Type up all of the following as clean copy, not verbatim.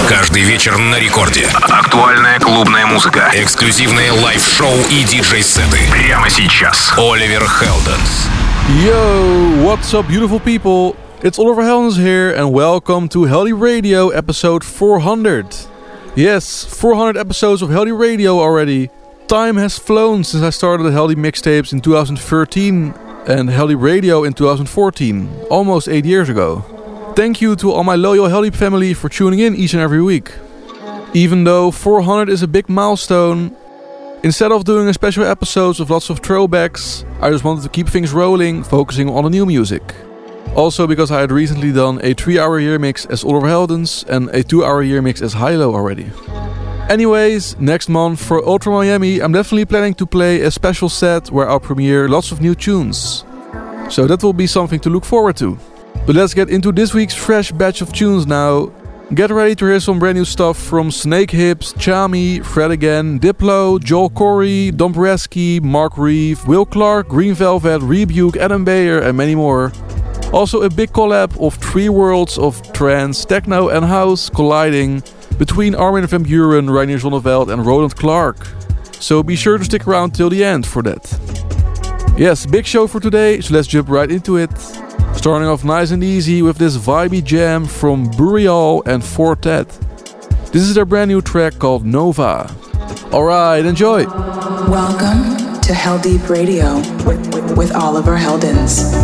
Каждый вечер на рекорде. Актуальная клубная музыка. Эксклюзивные лайв-шоу и диджей-сеты. Прямо сейчас. Оливер Хелденс. Yo, what's up, beautiful people? It's Oliver Heldens here, and welcome to Heldeep Radio episode 400. Yes, 400 episodes of Heldeep Radio already. Time has flown since I started the Heldeep Mixtapes in 2013 and Heldeep Radio in 2014, almost 8 years ago. Thank you to all my loyal Heldeep family for tuning in each and every week. Even though 400 is a big milestone, instead of doing a special episodes of lots of throwbacks, I just wanted to keep things rolling, focusing on the new music. Also because I had recently done a 3-hour year mix as Oliver Heldens and a 2-hour year mix as Hilo already. Anyways, next month for Ultra Miami, I'm definitely planning to play a special set where I'll premiere lots of new tunes. So that will be something to look forward to. But let's get into this week's fresh batch of tunes now. Get ready to hear some brand new stuff from Snake Hips, Chami, Fred Again, Diplo, Joel Corey, Dombrowski, Mark Reeve, Will Clark, Green Velvet, Rebuke, Adam Beyer and many more. Also a big collab of 3 worlds of trance, techno and house colliding between Armin van Buuren, Reinier Zonneveld and Roland Clark. So be sure to stick around till the end for that. Yes, big show for today, so let's jump right into it. Starting off nice and easy with this vibey jam from Burial and Fortet. This is their brand new track called Nova. Alright, enjoy! Welcome to Heldeep Radio with Oliver Heldens.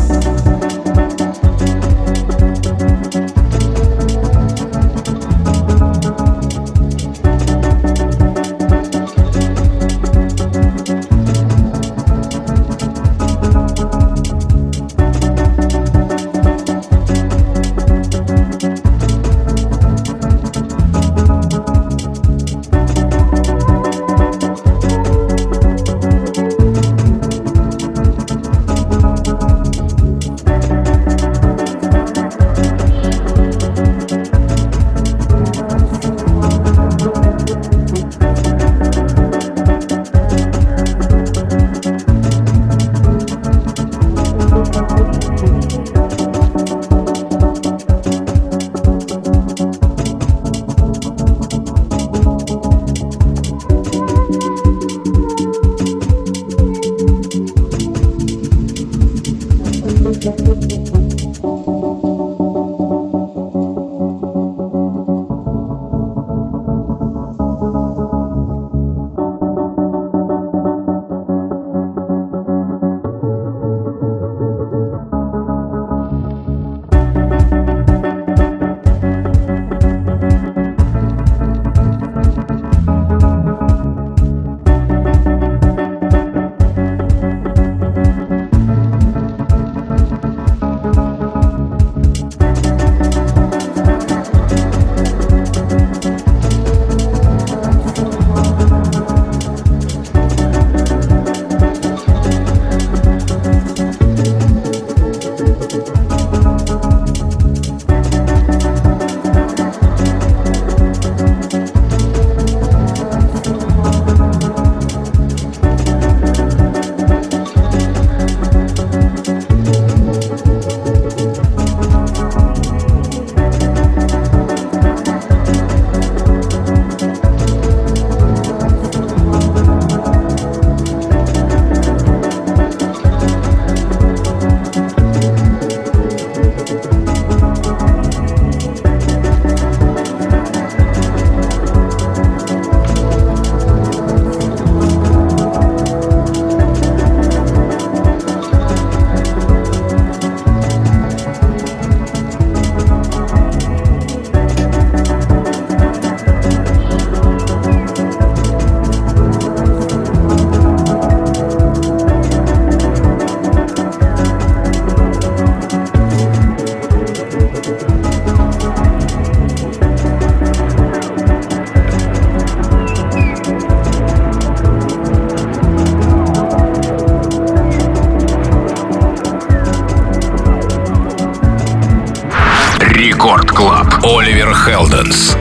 Рекорд Клаб. Оливер Хелденс.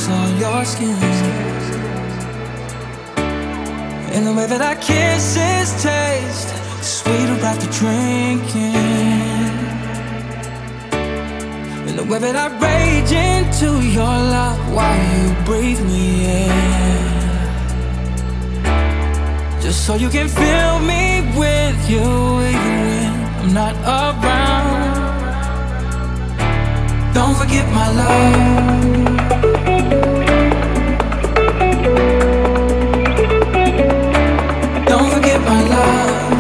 on your skin, and the way that our kisses taste sweeter after drinking, and the way that I rage into your love while you breathe me in, just so you can fill me with you even when I'm not around. Don't forget my love. Don't forget my love.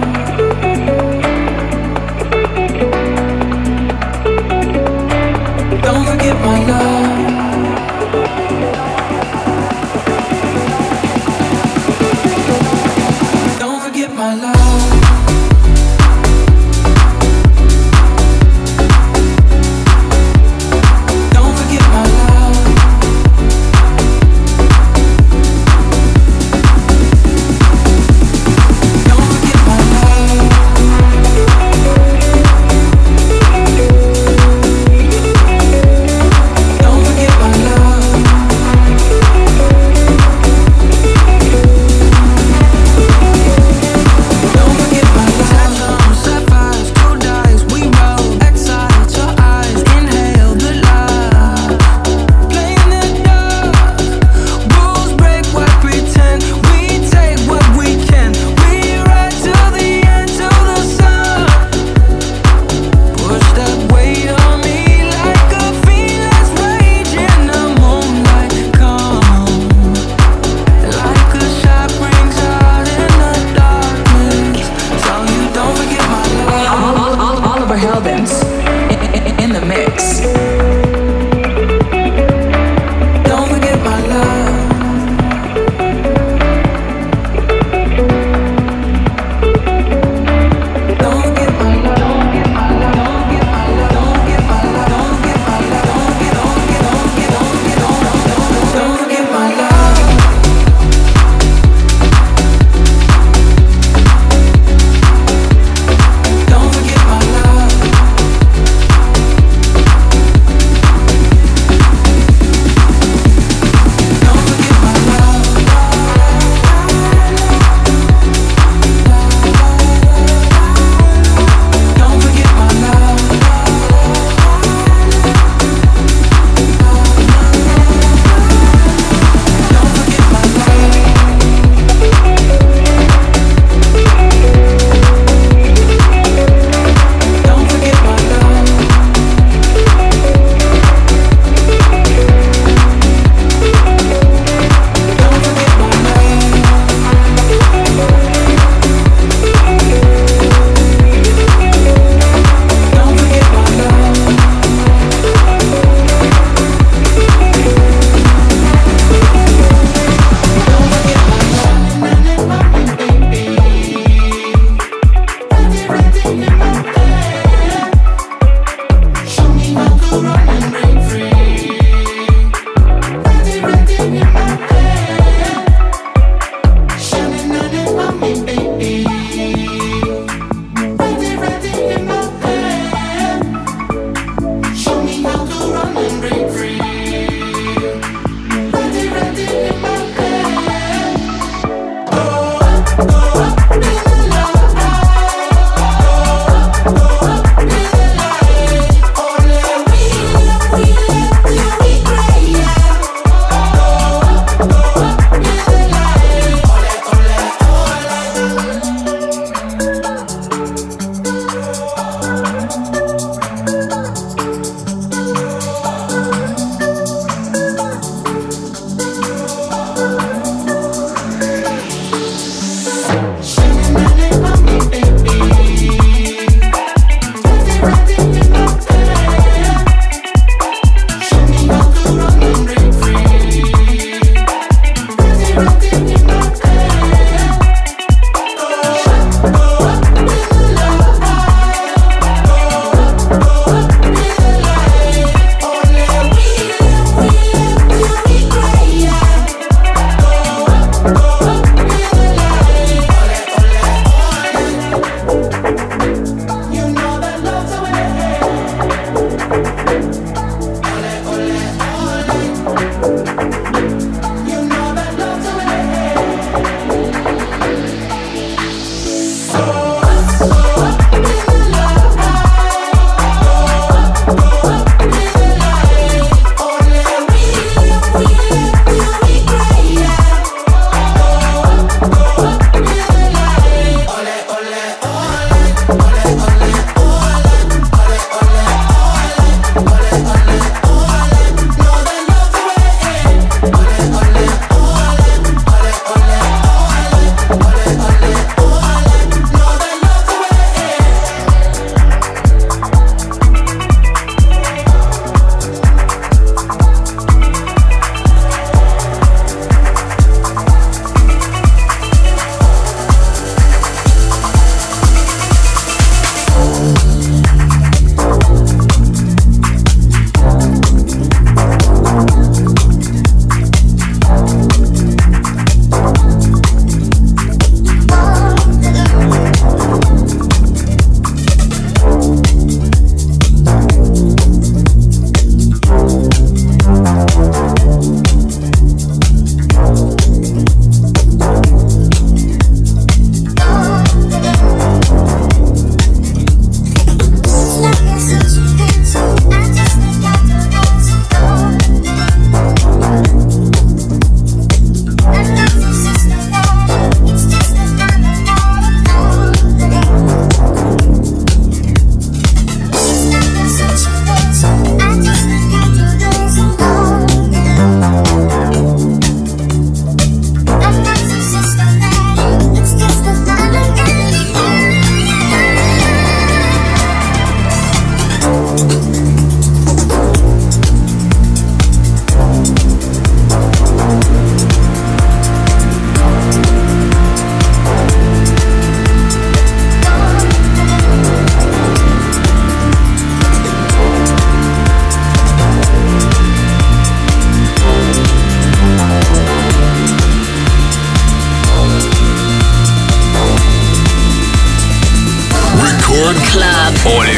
Don't forget my love. Don't forget my love.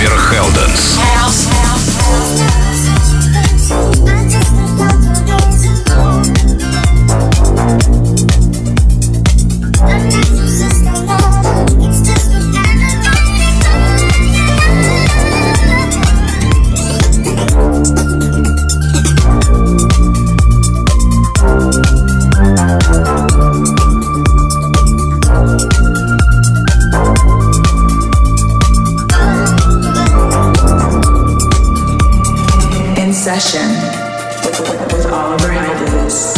Оливер Хелденс. Session with Oliver Heldens.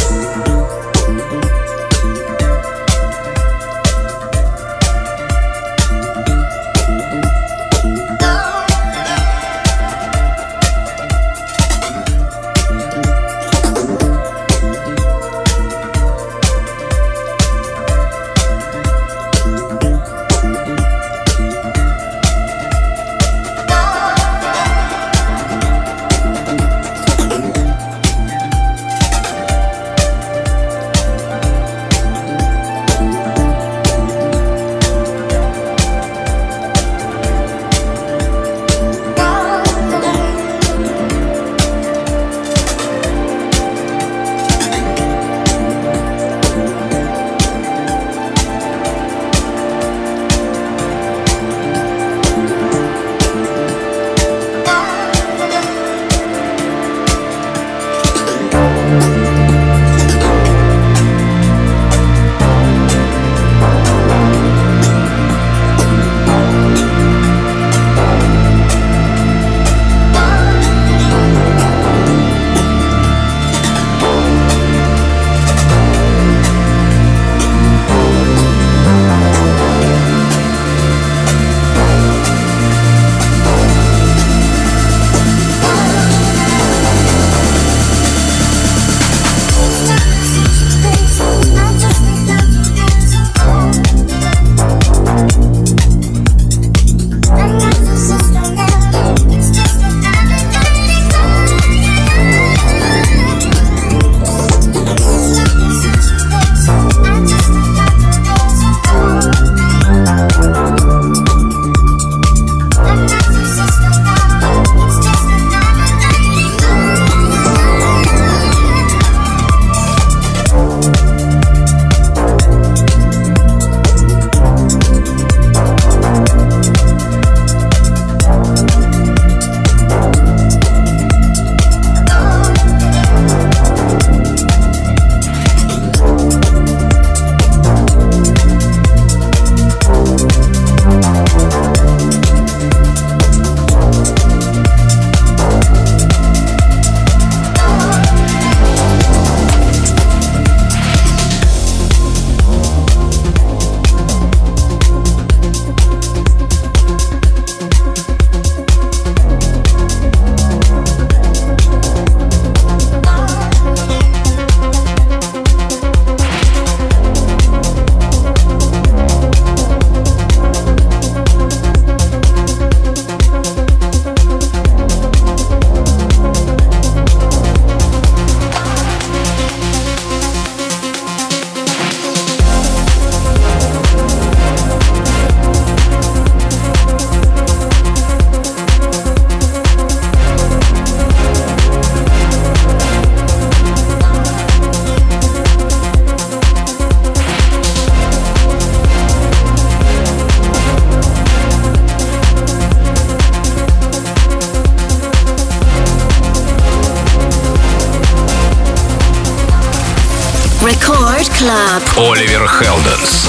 Record Club. Оливер Хелденс.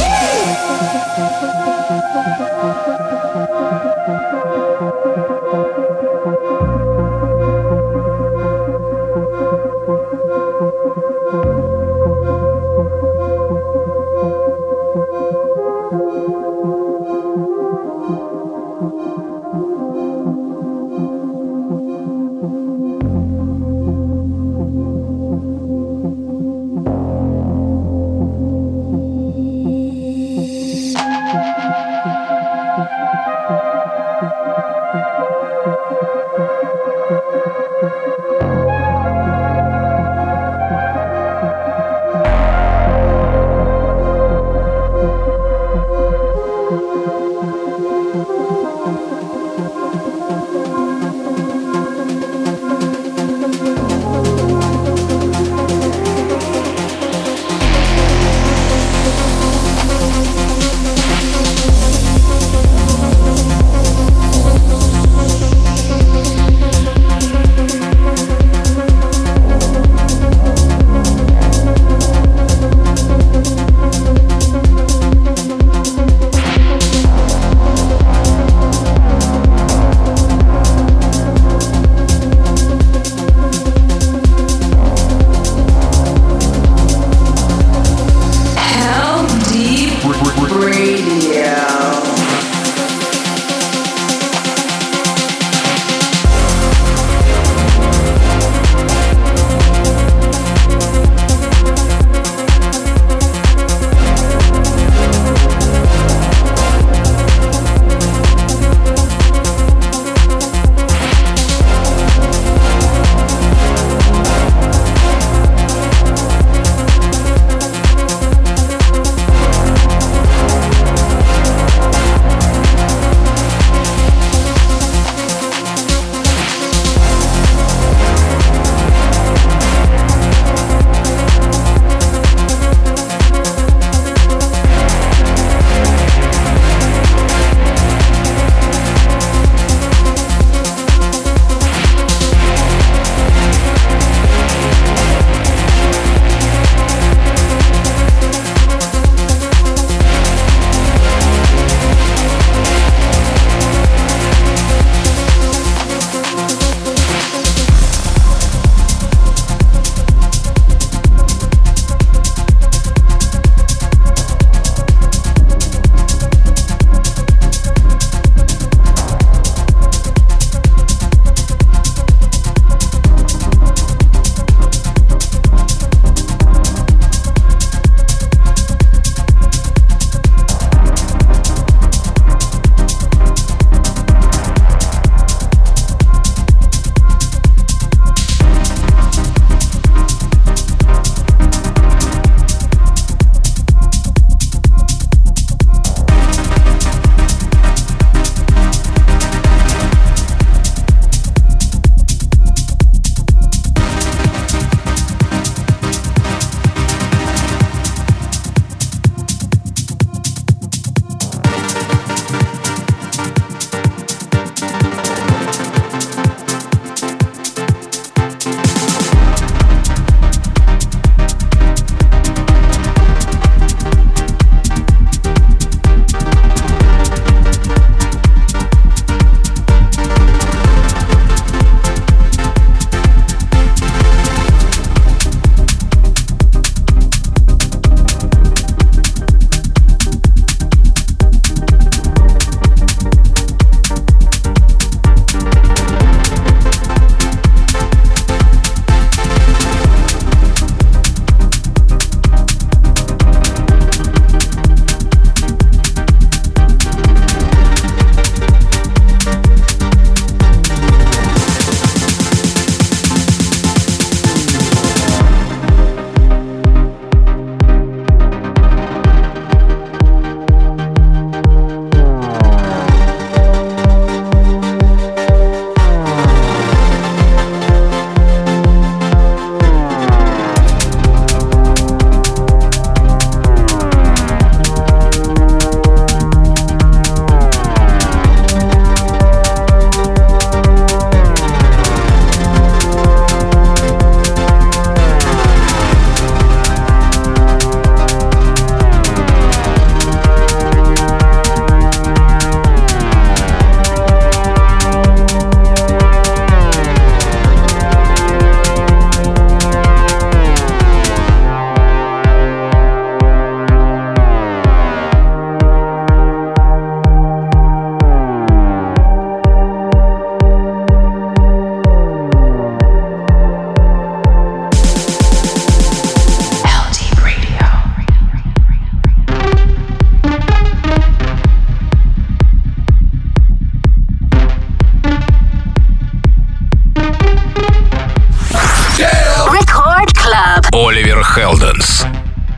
Heldens.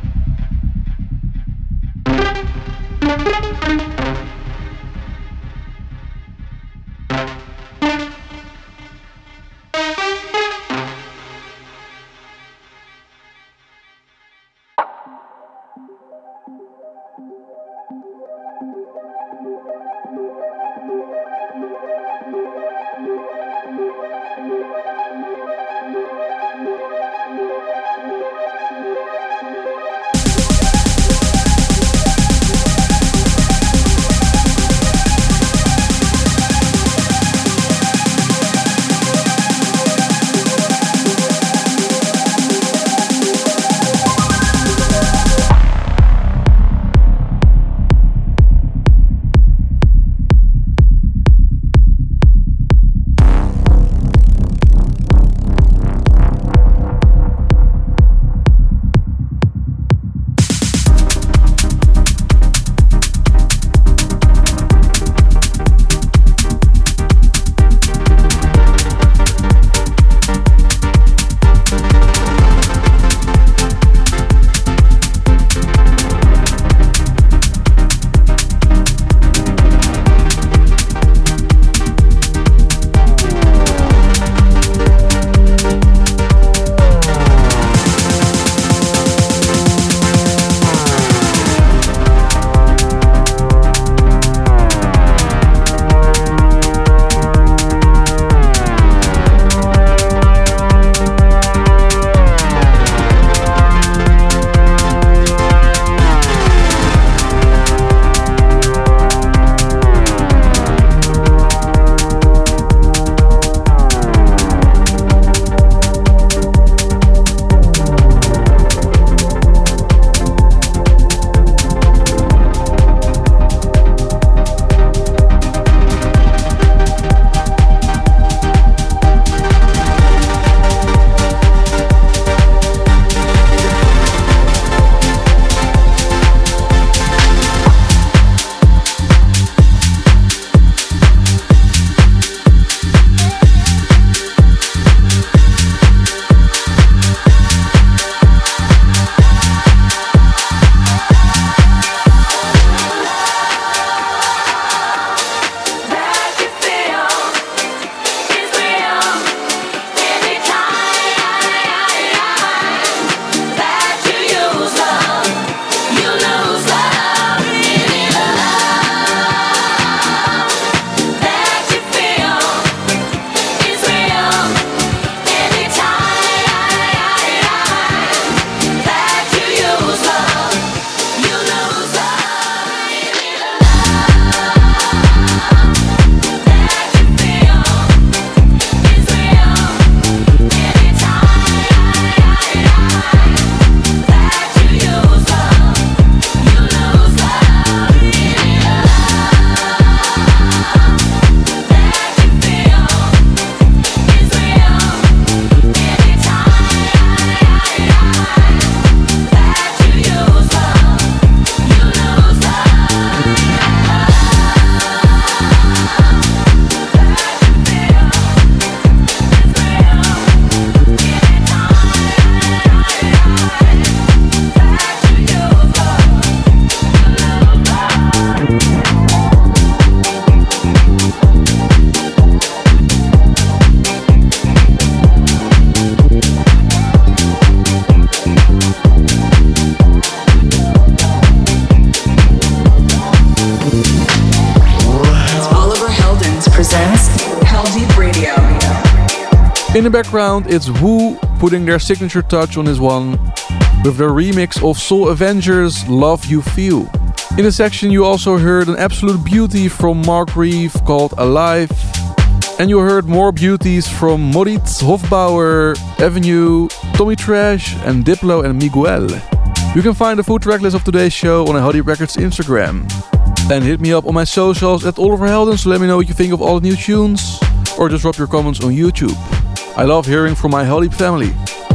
In the background, it's Who putting their signature touch on this one with their remix of Soul Avengers' Love You Feel. In the section you also heard an absolute beauty from Mark Reeve called Alive, and you heard more beauties from Moritz Hofbauer, Avenue, Tommy Trash and Diplo and Miguel. You can find the full tracklist of today's show on Heldeep Records Instagram. And hit me up on my socials at Oliver Heldens to let me know what you think of all the new tunes, or just drop your comments on YouTube. I love hearing from my Heldeep family.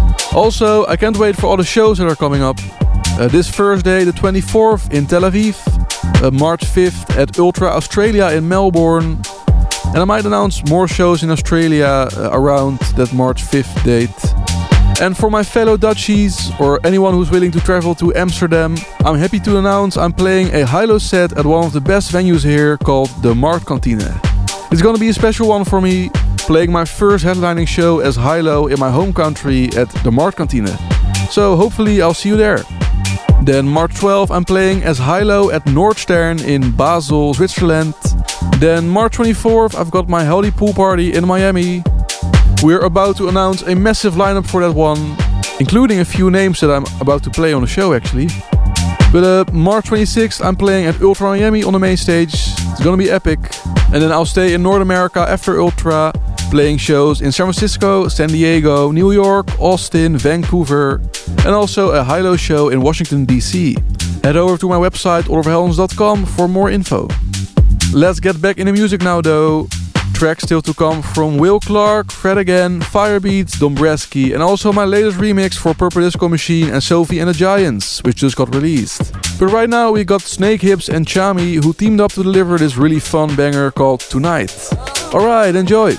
Also, I can't wait for all the shows that are coming up. This Thursday, the 24th in Tel Aviv, March 5th at Ultra Australia in Melbourne, and I might announce more shows in Australia around that March 5th date. And for my fellow Dutchies, or anyone who's willing to travel to Amsterdam, I'm happy to announce I'm playing a high-low set at one of the best venues here called the Marktkantine. It's gonna be a special one for me, playing my first headlining show as high-low in my home country at the Marktkantine. So hopefully I'll see you there. Then March 12th I'm playing as high-low at Nordstern in Basel, Switzerland. Then March 24th I've got my Howdy Pool Party in Miami. We're about to announce a massive lineup for that one, including a few names that I'm about to play on the show actually. But March 26th I'm playing at Ultra Miami on the main stage. It's gonna be epic. And then I'll stay in North America after Ultra, playing shows in San Francisco, San Diego, New York, Austin, Vancouver, and also a high-low show in Washington DC. Head over to my website oliverheldens.com for more info. Let's get back in the music now though. Tracks still to come from Will Clark, Fred Again, Firebeats, Dombresky, and also my latest remix for Purple Disco Machine and Sophie and the Giants, which just got released. But right now we got Snake Hips and Chami, who teamed up to deliver this really fun banger called Tonight. Alright, enjoy!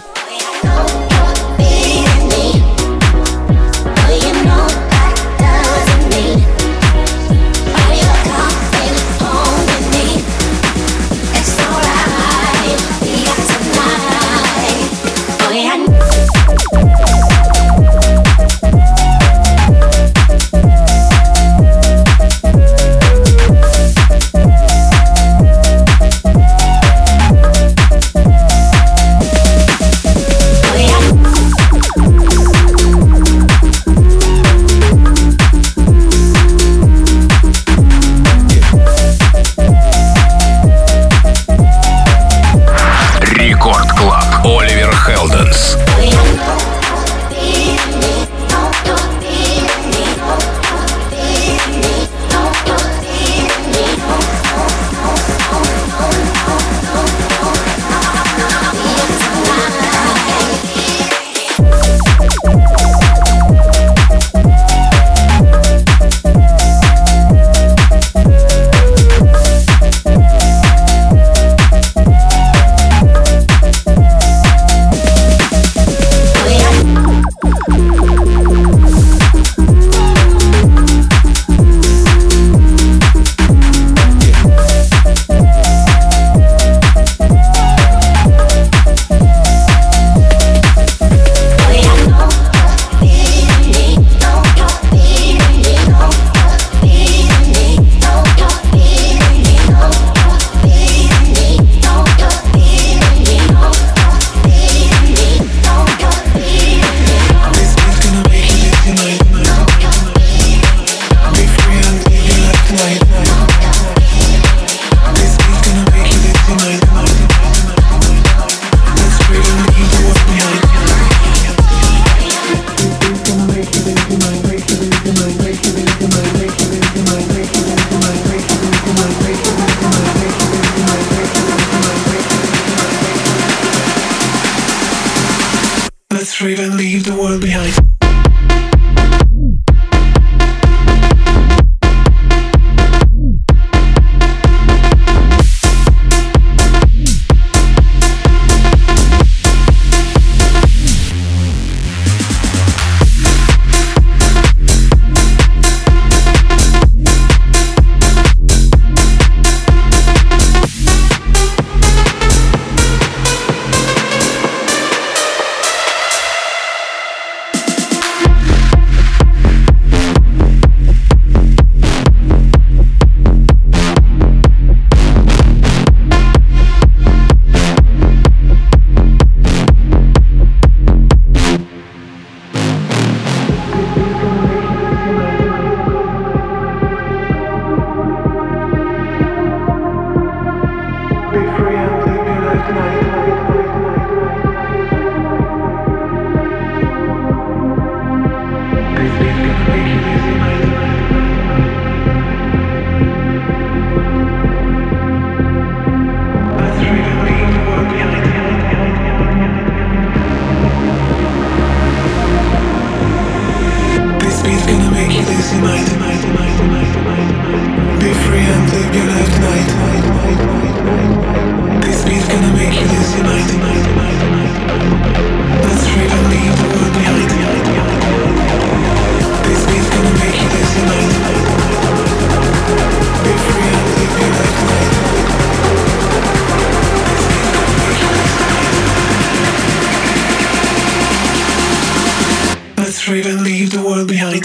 Let's rave and leave the world behind.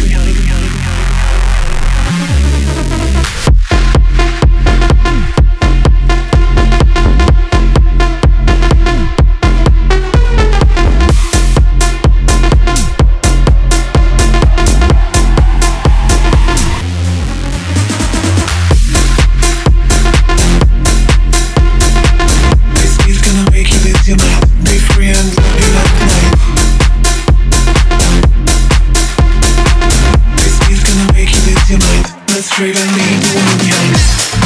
Straight and leave the world behind.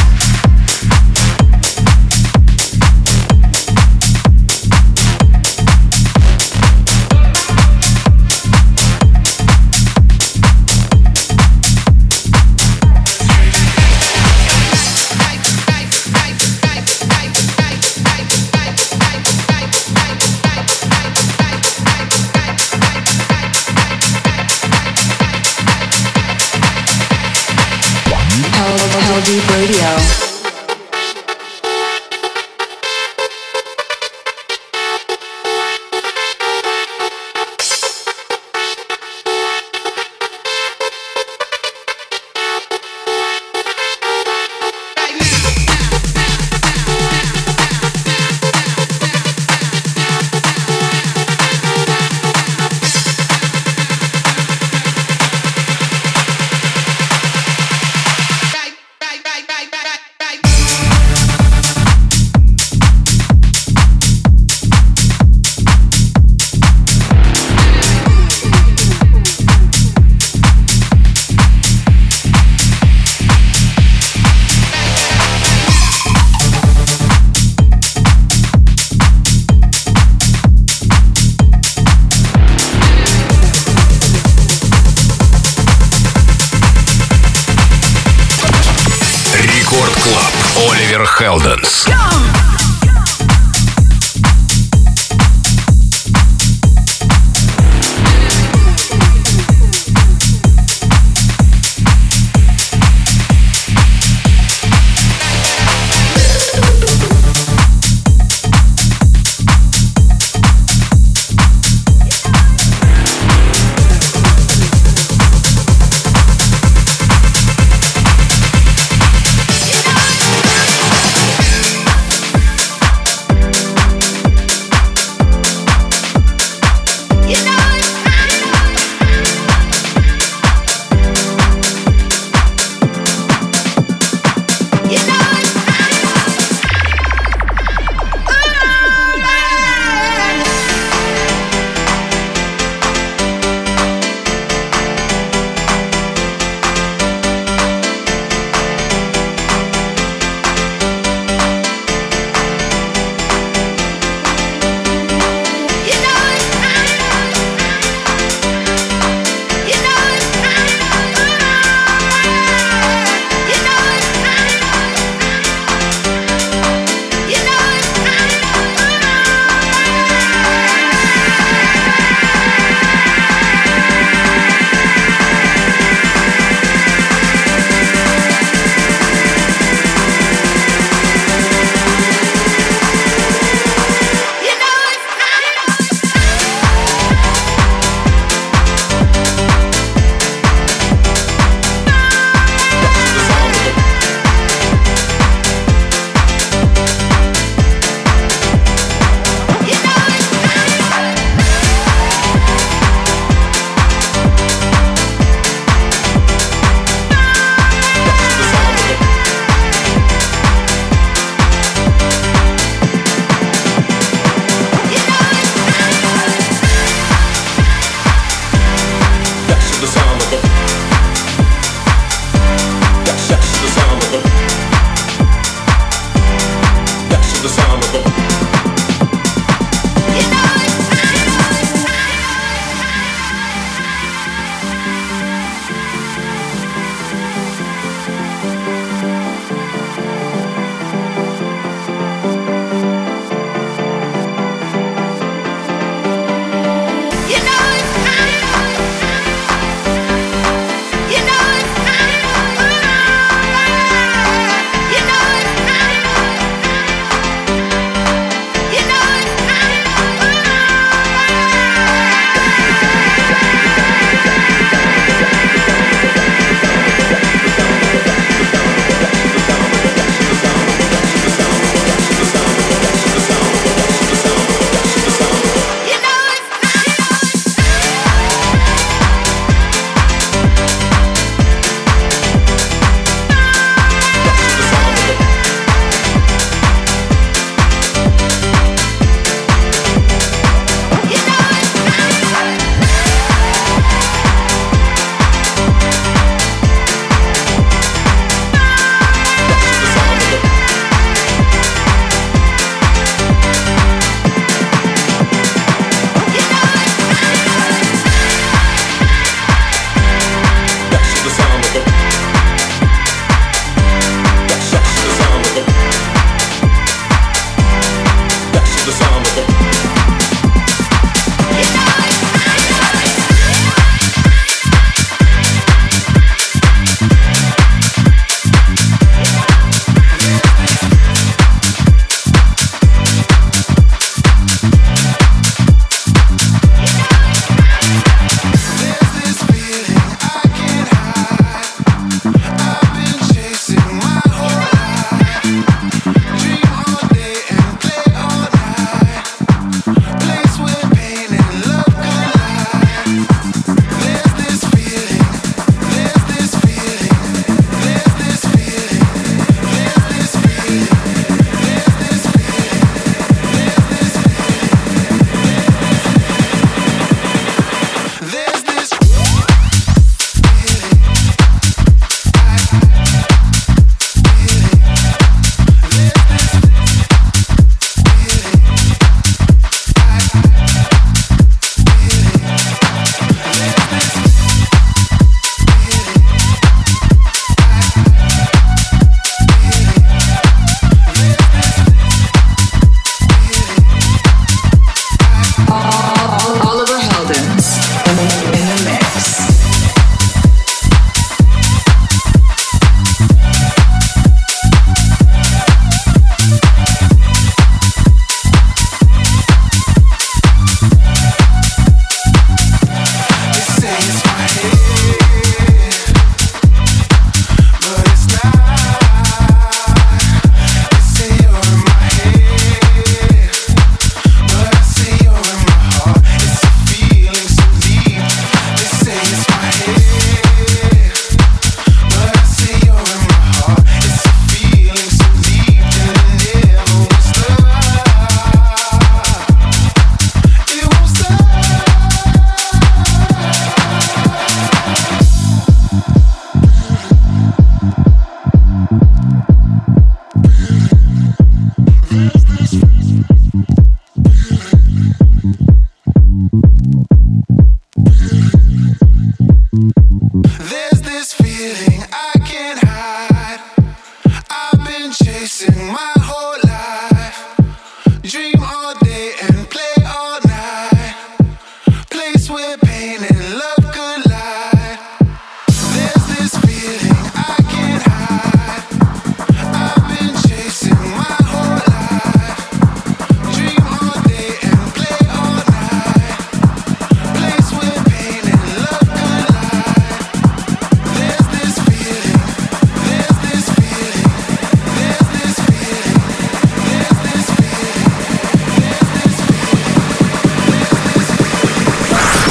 Deep Radio. Оливер Хелденс.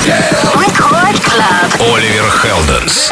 Record Club. Оливер Хелденс.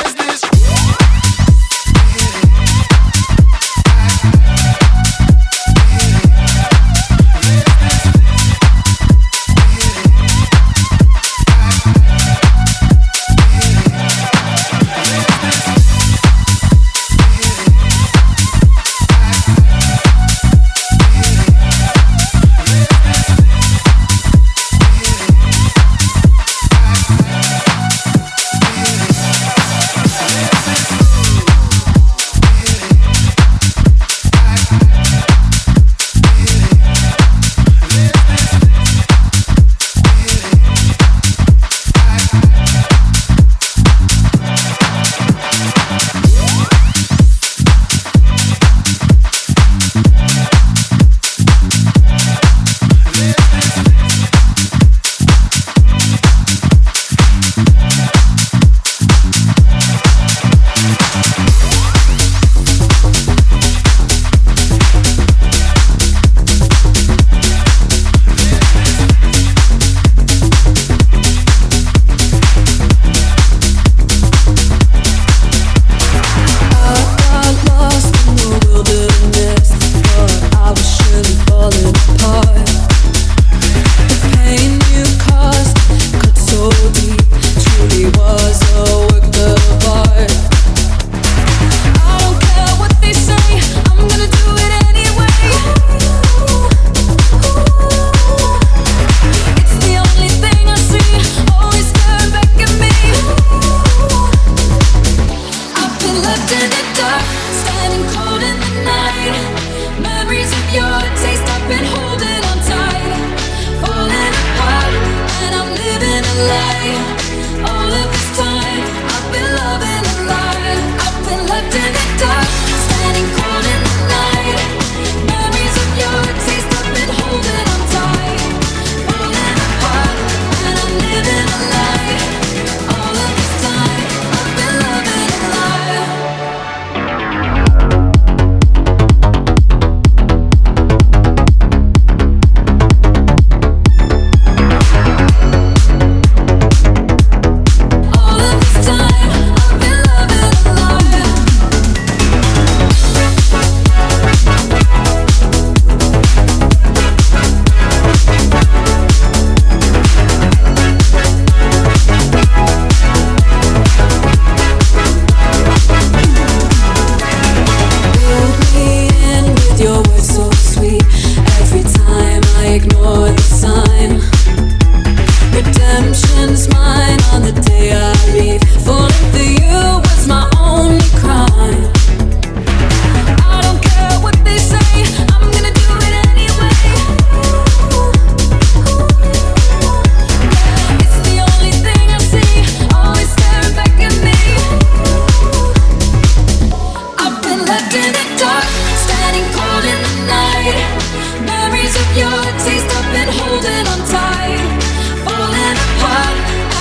Memories of your taste, I've been holding on tight, falling apart.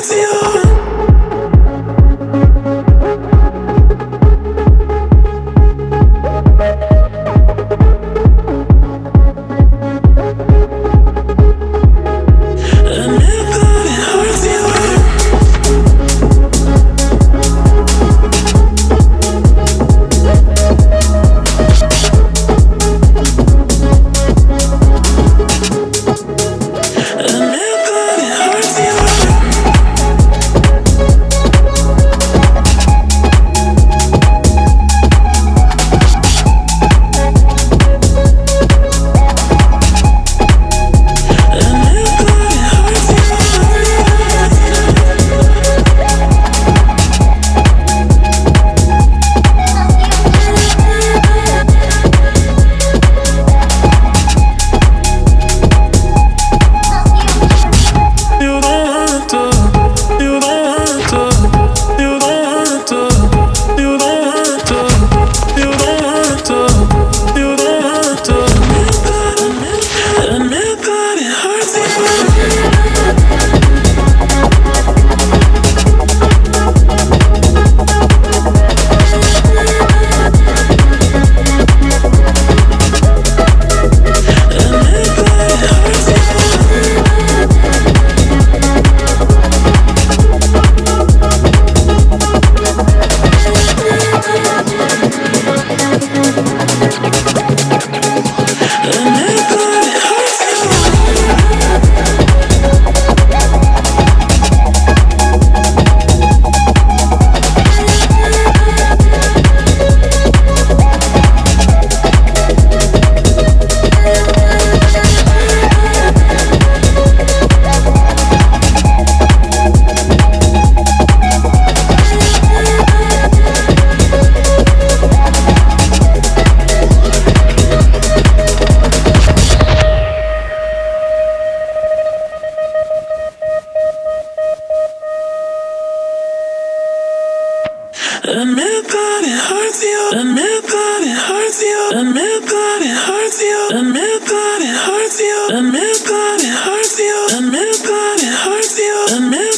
Admit that it hurts you. Admit that it hurts you. Admit that it hurts you. Admit that it hurts you. Admit that it hurts you. Admit that it hurts you. Admit